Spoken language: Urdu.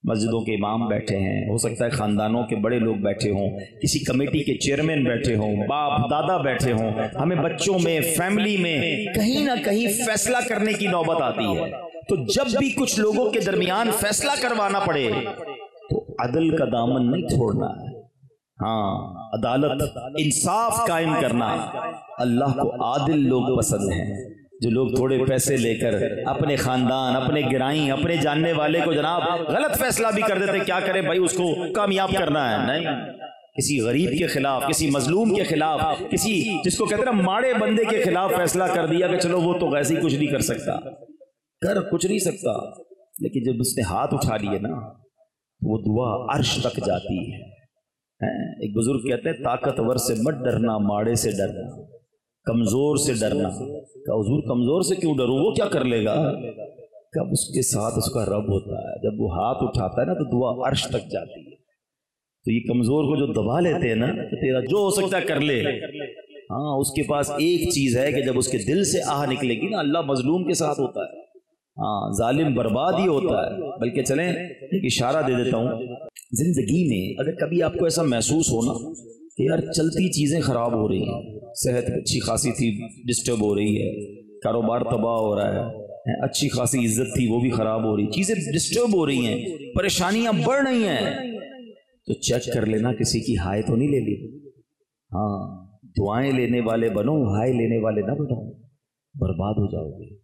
مسجدوں کے امام بیٹھے ہیں، ہو سکتا ہے خاندانوں کے بڑے لوگ بیٹھے ہوں، کسی کمیٹی کے چیئرمین بیٹھے ہوں، باپ دادا بیٹھے ہوں، ہمیں بچوں میں، فیملی میں کہیں نہ کہیں فیصلہ کرنے کی نوبت آتی ہے۔ تو جب بھی کچھ لوگوں کے درمیان فیصلہ کروانا پڑے تو عدل کا دامن نہیں چھوڑنا ہے، ہاں عدالت، انصاف قائم کرنا۔ اللہ کو عادل لوگ پسند ہیں، جو لوگ تھوڑے پیسے لے کر اپنے خاندان، اپنے گرائیں، اپنے جاننے والے کو جناب غلط فیصلہ بھی کر دیتے، کیا کرے بھائی، اس کو کامیاب کرنا ہے، نہیں، کسی غریب کے خلاف، کسی مظلوم کے خلاف، کسی جس کو کہتے ہیں ماڑے بندے کے خلاف فیصلہ کر دیا کہ چلو وہ تو ویسے ہی کچھ نہیں کر سکتا، کر کچھ نہیں سکتا، لیکن جب اس نے ہاتھ اٹھا لیے نا وہ دعا عرش تک جاتی ہے۔ ایک بزرگ کہتے ہیں طاقتور سے مت ڈرنا، ماڑے سے ڈرنا، کمزور سے ڈرنا۔ کہ حضور کمزور سے کیوں ڈروں، وہ کیا کر لے گا؟ کب اس کے ساتھ اس کا رب ہوتا ہے، جب وہ ہاتھ اٹھاتا ہے نا تو دعا عرش تک جاتی ہے۔ تو یہ کمزور کو جو دبا لیتے ہیں نا، تو تیرا جو ہو سکتا ہے کر لے، ہاں اس کے پاس ایک چیز ہے کہ جب اس کے دل سے آہ نکلے گی نا، اللہ مظلوم کے ساتھ ہوتا ہے، ہاں ظالم برباد ہی ہوتا ہے۔ بلکہ چلیں ایک اشارہ دے دیتا ہوں، زندگی میں اگر کبھی آپ کو ایسا محسوس ہونا کہ یار چلتی چیزیں خراب ہو رہی ہیں، صحت اچھی خاصی تھی ڈسٹرب ہو رہی ہے، کاروبار تباہ ہو رہا ہے، اچھی خاصی عزت تھی وہ بھی خراب ہو رہی، چیزیں ڈسٹرب ہو رہی ہیں، پریشانیاں بڑھ رہی ہیں، تو چیک کر لینا کسی کی ہائے تو نہیں لے لی۔ ہاں دعائیں لینے والے بنو، ہائے لینے والے نہ بنو، برباد ہو جاؤ گے۔